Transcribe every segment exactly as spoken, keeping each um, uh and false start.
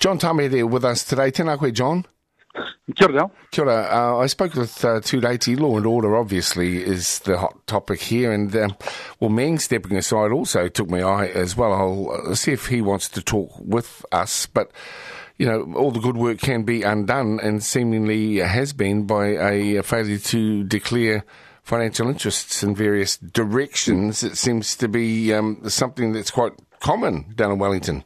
John Tame there with us today. Tēnā koe, John. Kia ora, Al. Kia ora. Uh, I spoke with uh, Tūreiti. Law and order, obviously, is the hot topic here. And, um, well, Meng stepping aside also took my eye as well. I'll uh, see if he wants to talk with us. But, you know, all the good work can be undone and seemingly has been by a failure to declare financial interests in various directions. It seems to be um, something that's quite common down in Wellington.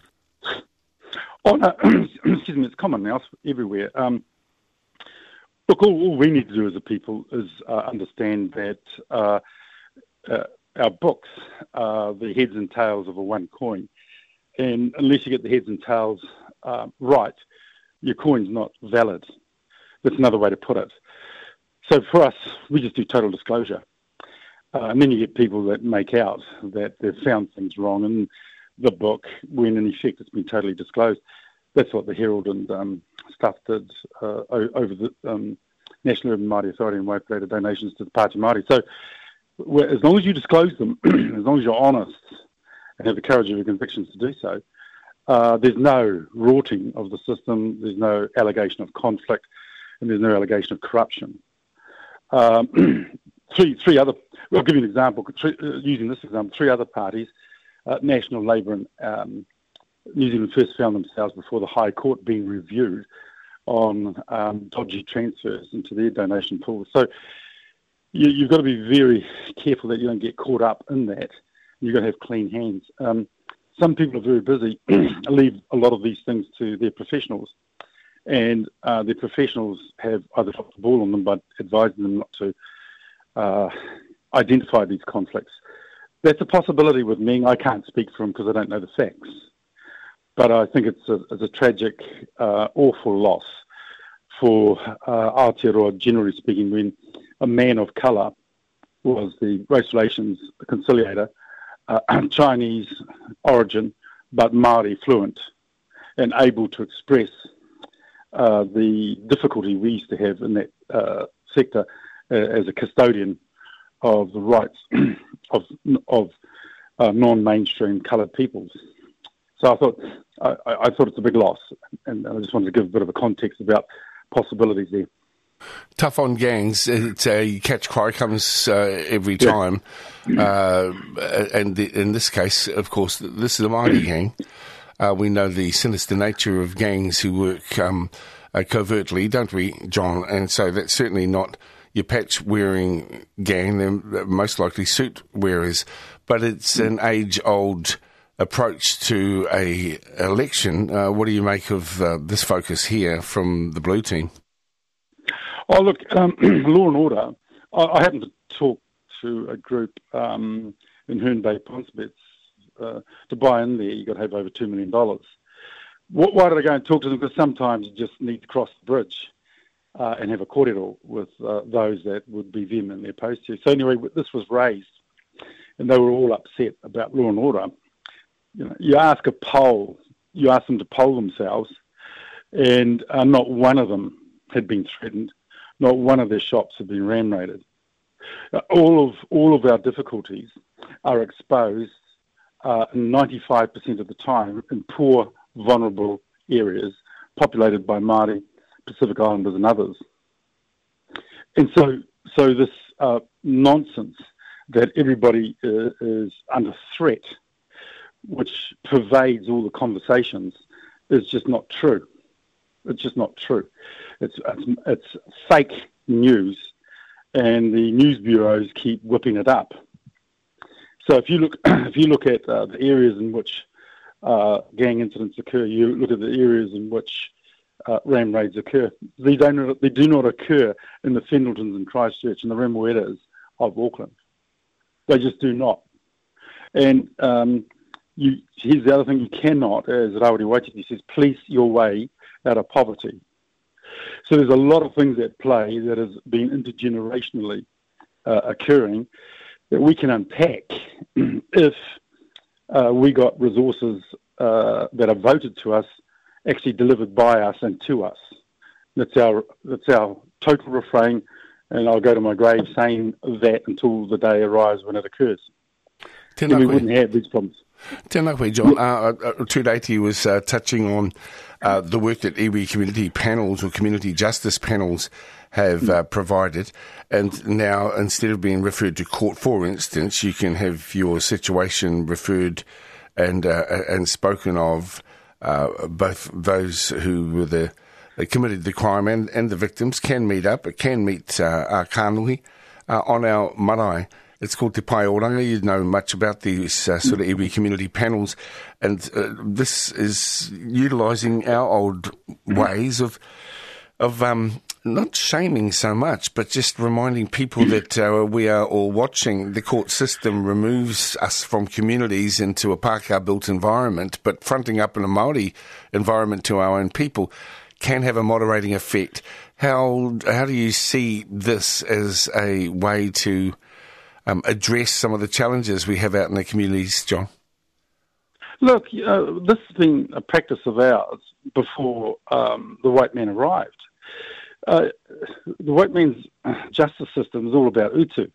Oh, no, excuse me, it's common now, it's everywhere. Um, look, all, all we need to do as a people is uh, understand that uh, uh, our books are the heads and tails of a one coin. And unless you get the heads and tails uh, right, your coin's not valid. That's another way to put it. So for us, we just do total disclosure. Uh, and then you get people that make out that they've found things wrong in the book when in effect it's been totally disclosed. That's what the Herald and um, stuff did uh, over the um, National Urban Māori Authority and Waipirata donations to the Pāti Māori. So as long as you disclose them, as long as you're honest and have the courage of your convictions to do so, uh, there's no rorting of the system, there's no allegation of conflict, and there's no allegation of corruption. Um, three, three other, well, I'll give you an example, three, uh, using this example, three other parties, uh, National Labour and um, New Zealand First found themselves before the High Court being reviewed on um, dodgy transfers into their donation pools. So you, you've got to be very careful that you don't get caught up in that. You've got to have clean hands. Um, some people are very busy, leave a lot of these things to their professionals, and uh, their professionals have either dropped the ball on them by advising them not to uh, identify these conflicts. That's a possibility with Meng. I can't speak for him because I don't know the facts. But I think it's a, it's a tragic, uh, awful loss for uh, Aotearoa, generally speaking, when a man of colour was the race relations conciliator, uh, Chinese origin, but Māori fluent, and able to express uh, the difficulty we used to have in that uh, sector uh, as a custodian of the rights of, of uh, non-mainstream coloured peoples. So I thought I, I thought it's a big loss, and I just wanted to give a bit of a context about possibilities there. Tough on gangs. It's a catch cry comes uh, every time, yeah. uh, and the, in this case, of course, this is a Māori gang. Uh, we know the sinister nature of gangs who work um, uh, covertly, don't we, John? And so that's certainly not your patch-wearing gang. They're most likely suit wearers, but it's an age-old approach to a election. Uh, what do you make of uh, this focus here from the Blue team? Oh, look, um, law and order. I, I happened to talk to a group um, in Herne Bay, Ponsonbets. Uh, to buy in there, you've got to have over two million dollars. What, why did I go and talk to them? Because sometimes you just need to cross the bridge uh, and have a kōrero with uh, those that would be vehemently opposed to you. So anyway, this was raised, and they were all upset about law and order. You know, you ask a poll, you ask them to poll themselves, and uh, not one of them had been threatened. Not one of their shops had been ram raided. Uh, all of all of our difficulties are exposed uh, ninety-five percent of the time in poor, vulnerable areas populated by Māori, Pacific Islanders, and others. And so, so this uh, nonsense that everybody uh, is under threat, which pervades all the conversations, is just not true. It's just not true. It's, it's it's fake news, and the news bureaus keep whipping it up. So if you look if you look at uh, the areas in which uh, gang incidents occur, you look at the areas in which uh, ram raids occur. They don't they do not occur in the Fendletons and Christchurch and the Remueras of Auckland. They just do not. And um, You, here's the other thing you cannot, as Rawiri Waititi says, police your way out of poverty. So there's a lot of things at play that has been intergenerationally uh, occurring that we can unpack if uh, we got resources uh, that are voted to us actually delivered by us and to us. That's our that's our total refrain, and I'll go to my grave saying that until the day arrives when it occurs. Then we wouldn't have these problems. Tēnā koe, John. Uh, uh, Tūreiti was uh, touching on uh, the work that iwi community panels or community justice panels have uh, provided, and now instead of being referred to court, for instance, you can have your situation referred and uh, and spoken of, uh, both those who were the they committed the crime and, and the victims can meet up, it can meet uh, our kānui uh, on our marae. It's called Te Pai Oranga. You know much about these uh, sort of iwi community panels, and uh, this is utilising our old ways of of um, not shaming so much, but just reminding people that uh, we are all watching. The court system removes us from communities into a Pākehā-built environment, but fronting up in a Māori environment to our own people can have a moderating effect. How how do you see this as a way to um, address some of the challenges we have out in the communities, John? Look, uh, this has been a practice of ours before um, the white man arrived. Uh, the white man's justice system is all about utu.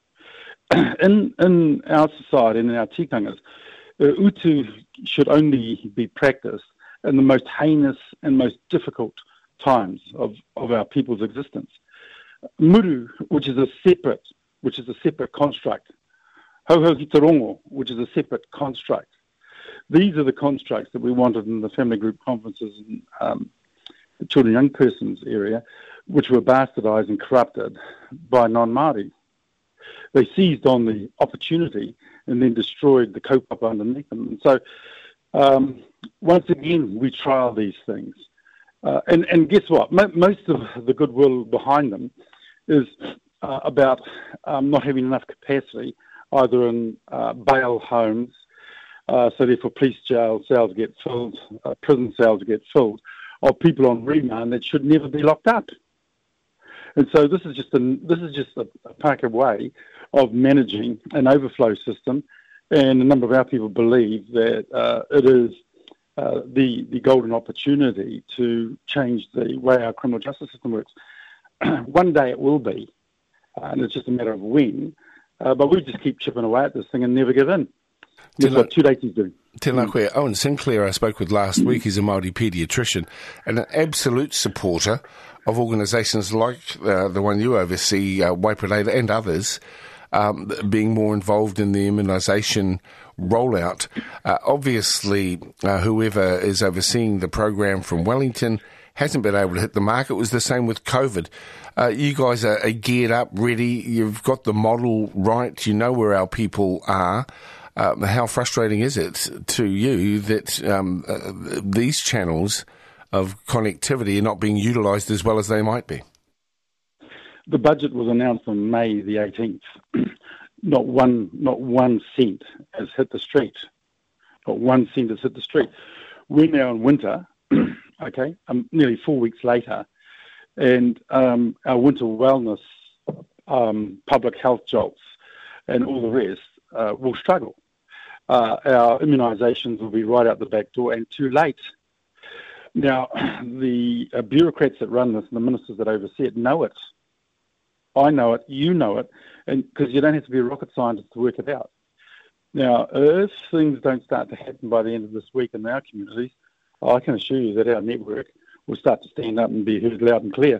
In in our society and in our tikangas, uh, utu should only be practiced in the most heinous and most difficult times of, of our people's existence. Muru, which is a separate, which is a separate construct. Hauhau ki te rongo, which is a separate construct. These are the constructs that we wanted in the family group conferences and um, the children and young persons area, which were bastardised and corrupted by non-Māori. They seized on the opportunity and then destroyed the kaupapa underneath them. And so, um, once again, we trial these things. Uh, and, and guess what? Mo- most of the goodwill behind them is uh, about um, not having enough capacity, either in uh, bail homes, uh, so therefore police jail cells get filled, uh, prison cells get filled, of people on remand that should never be locked up. And so this is just a this is just a, a Pākehā way of managing an overflow system, and a number of our people believe that uh, it is uh, the the golden opportunity to change the way our criminal justice system works. One day it will be, uh, and it's just a matter of when. Uh, but we just keep chipping away at this thing and never give in. That's what Tūreitis do. Tēnā koe. Owen Sinclair I spoke with last week. He's a Māori paediatrician and an absolute supporter of organisations like uh, the one you oversee, uh, Waipareta and others, um, being more involved in the immunisation rollout. Uh, obviously, uh, whoever is overseeing the program from Wellington hasn't been able to hit the mark. It was the same with COVID. Uh, you guys are, are geared up, ready. You've got the model right. You know where our people are. Uh, how frustrating is it to you that um, uh, these channels of connectivity are not being utilised as well as they might be? The budget was announced on May the eighteenth. Not one, not one cent has hit the street. Not one cent has hit the street. We're now in winter, okay, um, nearly four weeks later, and um, our winter wellness, um, public health jobs, and all the rest uh, will struggle. Uh, our immunisations will be right out the back door and too late. Now, the uh, bureaucrats that run this and the ministers that oversee it know it. I know it, you know it, and because you don't have to be a rocket scientist to work it out. Now, if things don't start to happen by the end of this week in our communities, I can assure you that our network will start to stand up and be heard loud and clear.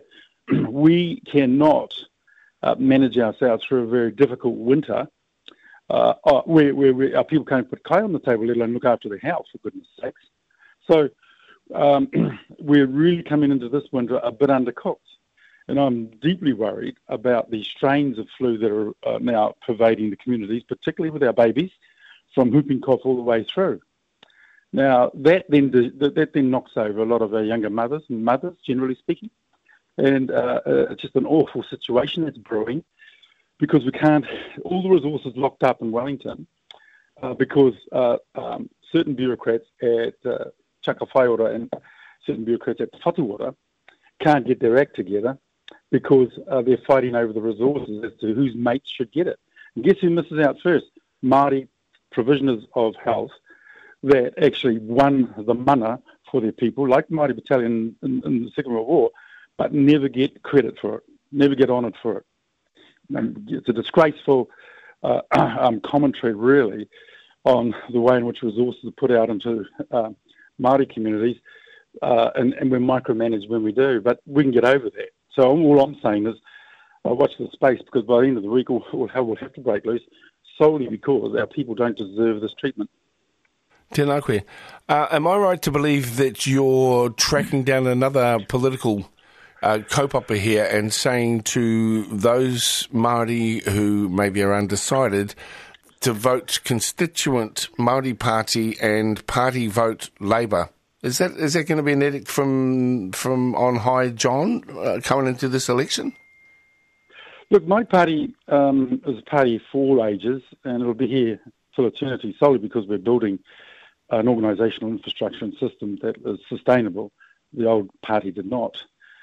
We cannot uh, manage ourselves through a very difficult winter Uh, uh, where, where, where our people can't put kai on the table, let alone look after their health, for goodness sakes. So um, we're really coming into this winter a bit undercooked. And I'm deeply worried about the strains of flu that are uh, now pervading the communities, particularly with our babies, from whooping cough all the way through. Now, that then, that then knocks over a lot of our younger mothers and mothers, generally speaking. And uh, uh, it's just an awful situation that's brewing, because we can't, all the resources locked up in Wellington, uh, because uh, um, certain bureaucrats at uh, Chakawhaiora and certain bureaucrats at Whatuora can't get their act together because uh, they're fighting over the resources as to whose mates should get it. And guess who misses out first? Māori provisioners of health that actually won the mana for their people, like the Māori Battalion in, in the Second World War, but never get credit for it, never get honoured for it. And it's a disgraceful uh, um, commentary, really, on the way in which resources are put out into uh, Māori communities uh, and, and we're micromanaged when we do, but we can get over that. So all I'm saying is, I watch the space, because by the end of the week, we'll, we'll have to break loose, solely because our people don't deserve this treatment. Tēnā koe. Uh, am I right to believe that you're tracking down another political uh, kaupapa here and saying to those Māori who maybe are undecided to vote constituent Māori Party and party vote Labour? Is that is that going to be an edict from from on high, John, uh, coming into this election? Look, my party um, is a party for all ages, and it'll be here till eternity, solely because we're building an organisational infrastructure and system that is sustainable. The old party did not.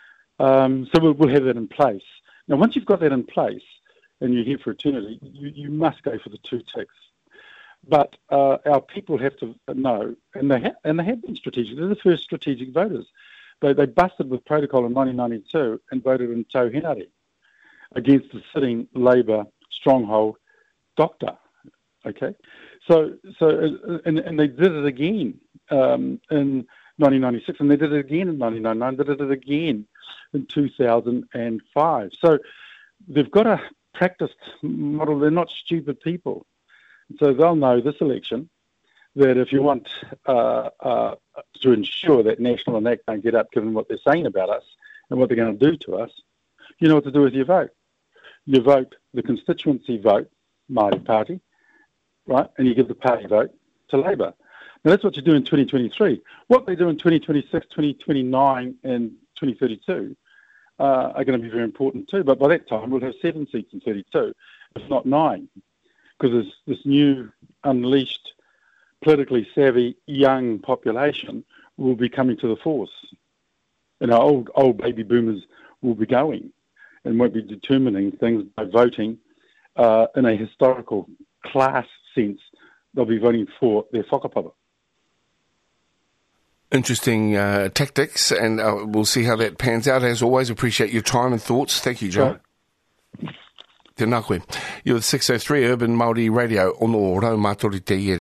Um, so we'll, we'll have that in place. Now, once you've got that in place, and you're here for eternity, you, you must go for the two ticks. But uh, our people have to know, and they ha- and they have been strategic. They're the first strategic voters. They they busted with protocol in nineteen ninety-two and voted in Tauhenare against the sitting Labour stronghold doctor. Okay, so so and, and they did it again um, in nineteen ninety-six, and they did it again in nineteen ninety-nine. They did it again in two thousand five. So they've got a practiced model. They're not stupid people. So they'll know this election that if you want uh, uh, to ensure that National and that don't get up, given what they're saying about us and what they're going to do to us, you know what to do with your vote. You vote the constituency vote, Māori Party, right, and you give the party vote to Labour. Now, that's what you do in twenty twenty-three. What they do in twenty twenty-six, twenty twenty-nine and twenty thirty-two uh, are going to be very important too. But by that time, we'll have seven seats in thirty-two, if not nine, because this, this new, unleashed, politically savvy, young population will be coming to the force. And our old, old baby boomers will be going and won't be determining things by voting uh, in a historical class sense. They'll be voting for their whakapapa. Interesting uh, tactics, and uh, we'll see how that pans out. As always, appreciate your time and thoughts. Thank you, John. Te nā koe. You're with six oh three Urban Māori Radio on o Rau Mātori Te Iere.